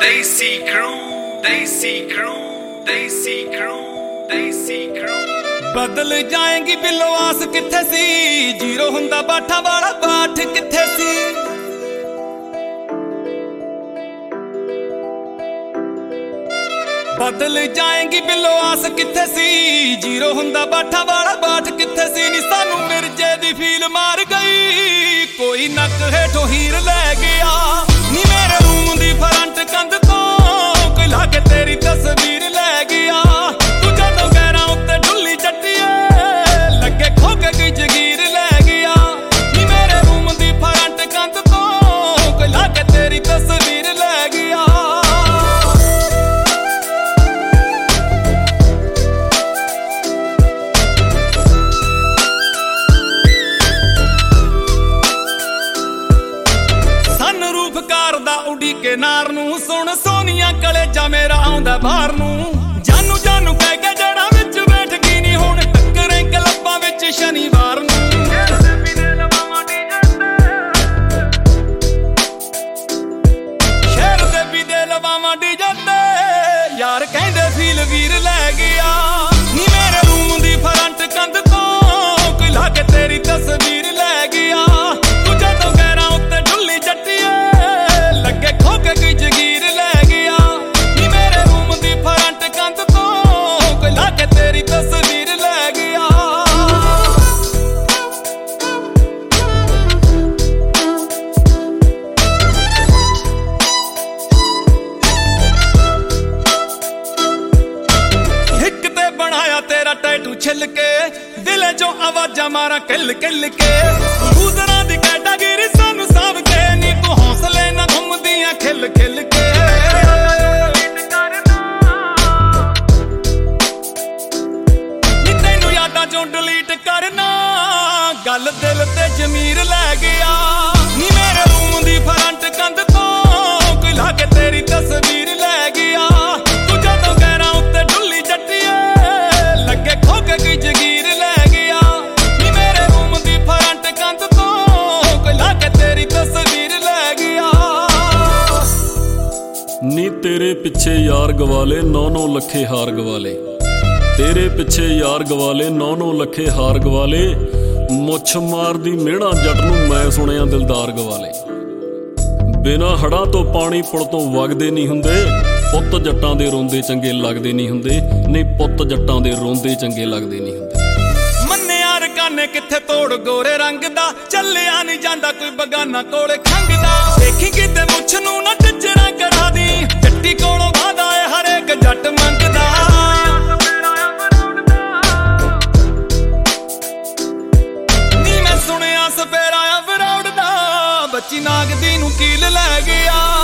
Desi Crew, Desi Crew, Desi Crew, Desi Crew। बदल जाएंगी below आस किथे सी, जीरो हुंदा बाठा वाला बाट किथे सी। बदल जाएंगी बिलो आस किथे सी, जीरो हुंदा बाठा वाला बाट किथे सी। नी सानू मिर्जे दी फील मार गई, कोई नक हेठों हीर लै गया। नी मेरे रूम दी फ्रंट कंध तो कोई लाके तेरी तस्वीर लै गया। तू जदों गैरां उत्ते डुल्ली जट्टिए लगे खोके कोई जगीर लै गया। नी मेरे रूम दी फ्रंट कंध तो कोई लाके तेरी तस्वीर लै गया। उड़ी के नार नू सुन सोनिया कलेजा मेरा आउंदा बाहर नू। जानू जानू कह के जड़ा विच बैठ गई नी, हुण टक्करे क्लबां विच शनिवार नू। शहर दे भी दे लवावां डीजे ते यार कहंदे फील वीर लै गया। नी मेरे रूम दी फ्रंट कंध तो कोई लाके तेरी तस्वीर लै गया। तू जदों गैरां उत्ते डुल्ली जट्टिए लगे खोके कोई जगीर लै गया। नी मेरे रूम दी फ्रंट कंध तो कोई लाके तेरी तस्वीर लै गया। हिक ते बनाया तेरा टैटू छिल के, दिले जो आवाजा मारा किल किल के। लूजरां दी कैटागिरी सानू साभ के, नी तू हौसले ना घुमदियां खिल खिल के। नी तैनू यादां चों डिलीट करना, गल दिल ते जमीर लै गया। नी मेरे रूम दी फ्रंट कंध तो कोई लाके तेरी तस्वीर लै गया। तू जदों गैरां उत्ते डुल्ली जट्टिए लगे खोके कोई जगीर लै गया। नी मेरे रूम दी फ्रंट कंध तो कोई लाके तेरी तस्वीर लै गया। नी तेरे पिछे यार गवाले 9-9 लखे हार गवाले, तेरे पिछे यार गवाले 9-9 लखे हार गवाले। मुछ मार दी मेहणा जट नूं मैं सुनिया दिलदार गवाले। बिना हड़ा तो पानी पुल तो वगदे नहीं हुंदे, पुत्त जट्टां दे रोंदे चंगे लगदे नहीं हुंदे। नहीं पुत्त जट्टां दे रोंदे चंगे लगदे नहीं हुंदे। मन्ने यार काने किथे तोड़ गोरे रंग दा, चलिया नहीं जांदा कोई बगाना कोले खंगदा। देखी किते मुछ नूं ना टिचरा करा दी, जट्टी कोलों वादा है हर एक जट मंगदा। नी मैं सुनिया सपेरा आ फरौड़ दा, बच्ची नागदी नूं कील लै गया।